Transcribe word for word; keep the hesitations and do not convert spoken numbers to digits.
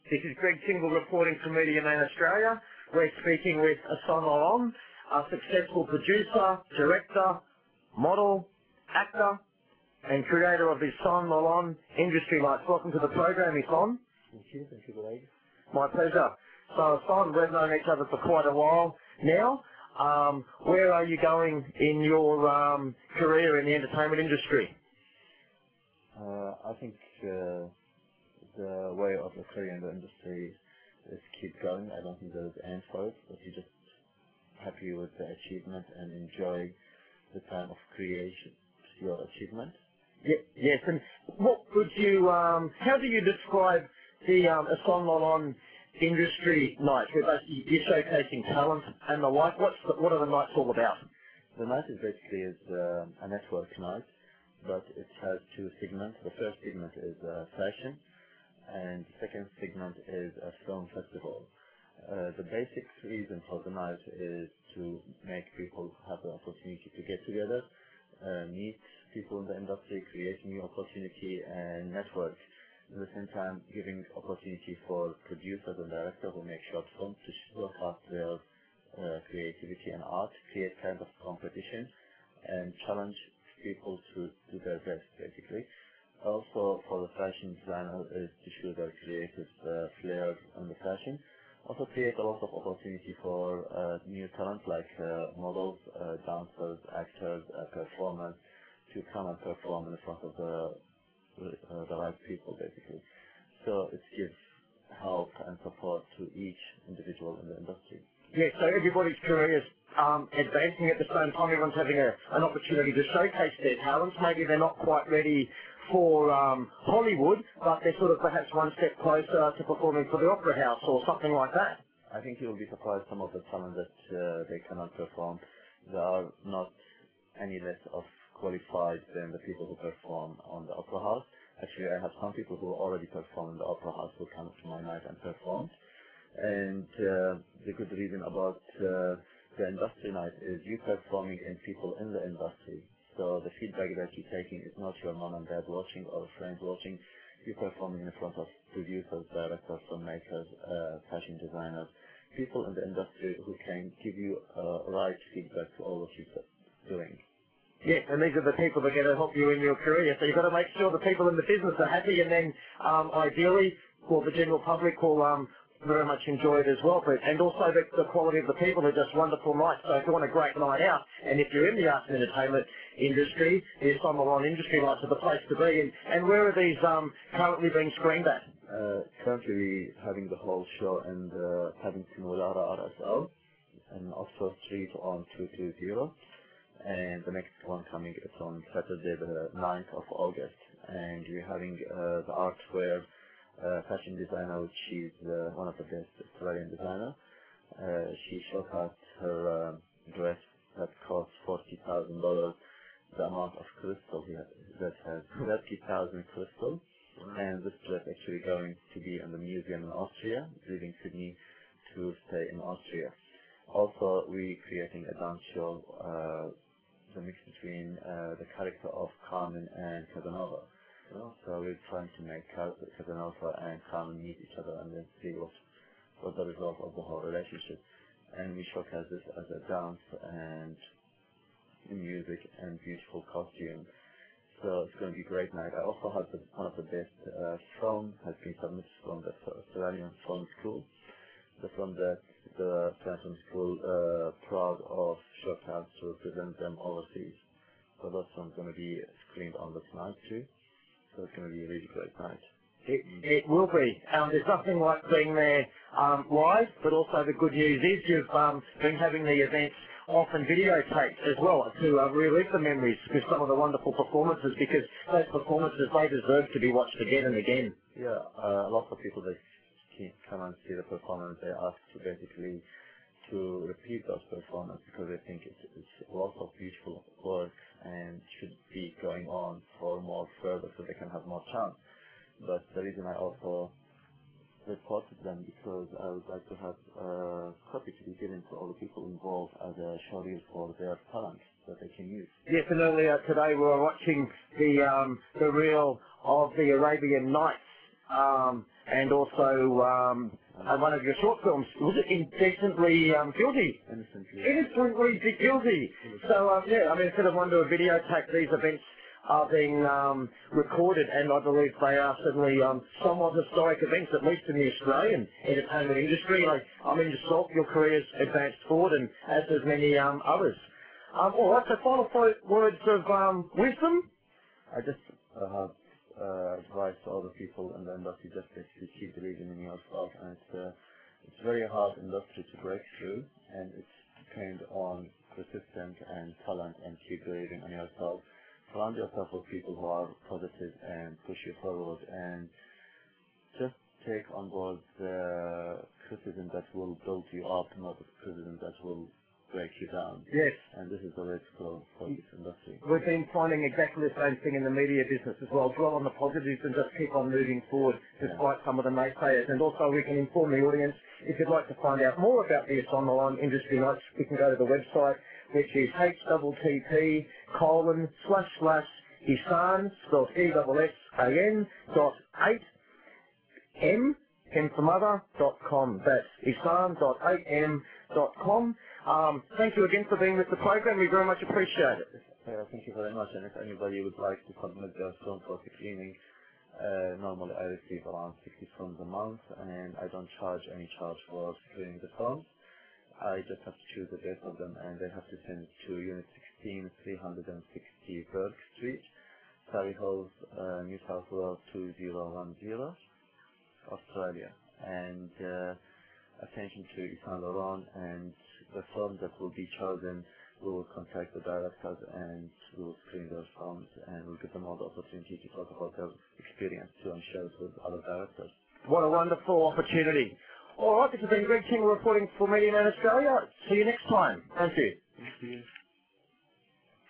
This is Greg Tingle reporting from Media Man Australia. We're speaking with Hassan Lalon, a successful producer, director, model, actor, and creator of the Hassan Lalon Industry Lights. Welcome to the program, Hassan. Thank you, thank you, Greg. My pleasure. So, Hassan, we've known each other for quite a while now. Um, where are you going in your um, career in the entertainment industry? Uh, I think uh, the way of the career in the industry is keep going. I don't think there's an end for it, but you're just happy with the achievement and enjoy the time of creation, your achievement. Yeah, yes, and what would you, um, how do you describe the um, Hassan Lalon Industry Nights, where basically you're showcasing talent and the like? What's the, what are the nights all about? The night is basically is uh, a network night, but it has two segments. The first segment is uh, fashion, and the second segment is a film festival. Uh, the basic reason for the night is to make people have the opportunity to get together, uh, meet people in the industry, create new opportunity and network. At the same time, giving opportunity for producers and directors who make short films to showcase their uh, creativity and art, create kind of competition, and challenge people to do their best, basically. Also, for the fashion designer is to show their creative uh, flair in the fashion. Also create a lot of opportunity for uh, new talent like uh, models, uh, dancers, actors, uh, performers to come and perform in front of the, uh, the right people, basically. So it gives help and support to each individual in the industry. Yeah, so everybody's career is um, advancing at the same time. Everyone's having a, an opportunity to showcase their talents. Maybe they're not quite ready for um, Hollywood, but they're sort of perhaps one step closer to performing for the Opera House or something like that. I think you'll be surprised some of the talent that uh, they cannot perform. They are not any less of qualified than the people who perform on the Opera House. Actually, I have some people who already perform in the Opera House who come to my night and perform. And uh, the good reason about uh, the industry night is you performing and people in the industry. So the feedback that you're taking is not your mom and dad watching or friends watching. You're performing in front of producers, directors, filmmakers, uh, fashion designers, people in the industry who can give you uh, right feedback to all what you're doing. Yeah, and these are the people that are going to help you in your career. So you've got to make sure the people in the business are happy, and then um, ideally, well, the general public will um, very much enjoy it as well. But, and also the, the quality of the people are just wonderful nights. So if you want a great night out, and if you're in the arts and entertainment industry, the Hassan Lalon Industry Lights are the place to be. And, and where are these um, currently being screened at? Uh, currently we're having the whole show in the Paddington Woollahra R S L in Oxford Street on two two zero. And the next one coming is on Saturday the ninth of August, and we're having uh, the Artwear uh, fashion designer, which is uh, one of the best Australian designer. Uh, she showcased her uh, dress that cost forty thousand dollars, the amount of crystal here that has thirty thousand crystals, and this dress actually going to be in the museum in Austria, leaving Sydney to stay in Austria. Also, we're creating a dance show, uh, the mix between uh, the character of Carmen and Casanova. Oh. So we're trying to make Casanova and Carmen meet each other and then see what what the result of the whole relationship. And we showcase this as a dance and music and beautiful costume. So it's going to be a great night. I also have the, one of the best uh, film has been submitted from the Australian Film School. The film that the Film School uh, proud of showcase to represent them overseas. So that one's going to be screened on this night too. So it's going to be a really great night. It, it will be. Um, there's nothing like being there um, live, but also the good news is you've um, been having the events often videotaped as well to uh, relive the memories with some of the wonderful performances, because those performances, they deserve to be watched again and again. Yeah, uh, lots of people, they come and see the performance, they ask to basically to repeat those performances because they think it's, it's lots of beautiful work and should be going on for more further so they can have more chance. But the reason I also reported them because I would like to have a copy to be given to all the people involved as a showreel for their talent that they can use. Yes, and earlier today we were watching the um, the reel of the Arabian Nights, um, and also um, uh, one of your short films. Was it Indecently um, Guilty? Innocently. Innocently Guilty. So, um, yeah, I mean, instead of one to a videotape, these events are being um, recorded, and I believe they are certainly um, somewhat historic events, at least in the Australian entertainment industry. Like, I mean, yourself, your career's advanced forward, and as has many um, others. Um, all right, so final fo- words of um, wisdom. I just uh, have uh, advice to other people in the industry, just basically keep believing in yourself. And it's, uh, it's very hard industry to break through, and it's depend on persistence and talent and keep believing in yourself. Surround yourself with people who are positive and push you forward, and just take on board the criticism that will build you up, not the criticism that will break you down. Yes. And this is the way to go for this industry. We've been finding exactly the same thing in the media business as well. Dwell on the positives and just keep on moving forward despite yeah. some of the naysayers. And also we can inform the audience, if you'd like to find out more about this on the line industry nights, we can go to the website, which is H T T P colon slash slash Isan, spelled E S S A N dot eight M, M for mother, dot com. That's isan dot eight m dot com. Um, thank you again for being with the program. We very much appreciate it. Uh, thank you very much. And if anybody would like to submit their film for screening, uh, normally I receive around sixty films a month, and I don't charge any charge for screening the films. I just have to choose the best of them, and they have to send it to Unit sixteen, three sixty Burke Street, Surrey Hills, uh, New South Wales two zero one zero, Australia. And uh, attention to Yves Laurent, and the film that will be chosen, we will contact the directors and we will screen their films, and we'll give them all the opportunity to talk about their experience too and share it with other directors. What a wonderful opportunity. All right, this has been Greg Tingle reporting for Media Man Australia. See you next time. Thank you. Thank you.